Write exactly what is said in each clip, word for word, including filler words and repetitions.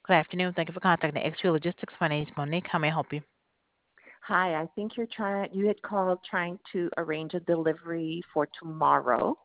Good afternoon. Thank you for contacting X P Logistics. My name is Monique. How may I help you? Hi, I think you're trying. You had called trying to arrange a delivery for tomorrow.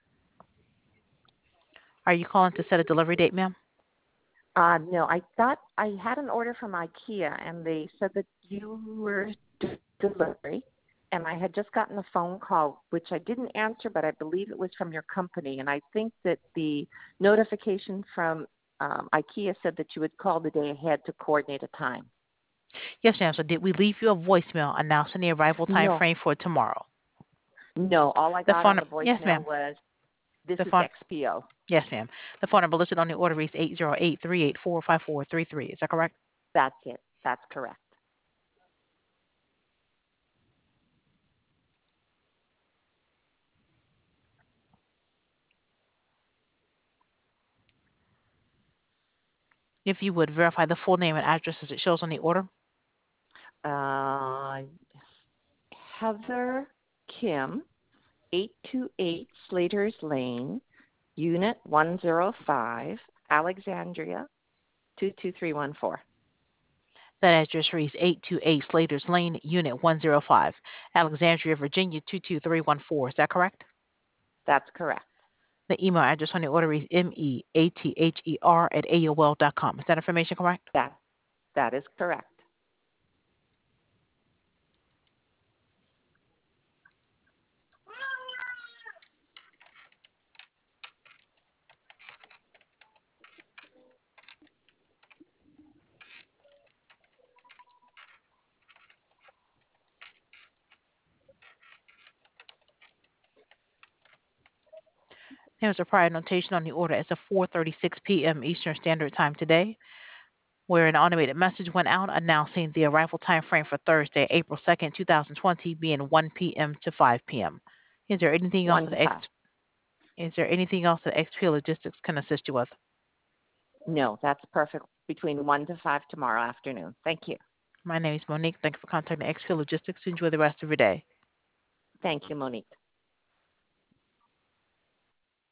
Are you calling to set a delivery date, ma'am? Uh, no, I thought I had an order from IKEA, and they said that you were doing delivery, and I had just gotten a phone call, which I didn't answer, but I believe it was from your company, and I think that the notification from um, IKEA said that you would call the day ahead to coordinate a time. Yes, ma'am. So did we leave you a voicemail announcing the arrival time No, frame for tomorrow? no, all I The got on phone. the Yes, voicemail ma'am. was, "This The is phone. X P O." Yes, ma'am. The phone number listed on the order reads eight zero eight three eight four five four three three. Is that correct? That's it. That's correct. If you would verify the full name and address as it shows on the order. Uh, Heather Kim, eight two eight Slater's Lane, Unit one oh five, Alexandria, two two three one four. That address reads eight two eight Slater's Lane, Unit one oh five, Alexandria, Virginia two two three one four. Is that correct? That's correct. The email address on the order reads M E A T H E R at A O L dot com. Is that information correct? That that is correct. There's a prior notation on the order as of four thirty-six p.m. Eastern Standard Time today, where an automated message went out announcing the arrival time frame for Thursday, April second, twenty twenty, being one p.m. to five p.m. Is there anything else One that to X, five. is there anything else that X P Logistics can assist you with? No, that's perfect. Between one to five tomorrow afternoon. Thank you. My name is Monique. Thank you for contacting X P Logistics. Enjoy the rest of your day. Thank you, Monique.